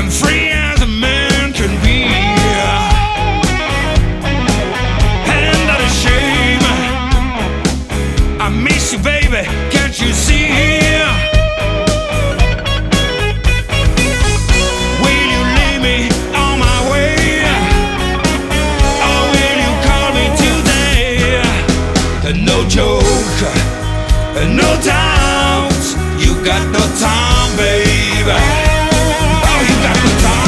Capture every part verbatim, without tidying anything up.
free as a man can be. And not a shame, I miss you, baby, can't you see? Will you leave me on my way, or will you call me today? No joke, no doubt, you got no time, baby. Oh, you got no time.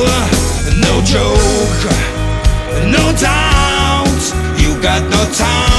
No doubt, you got no time.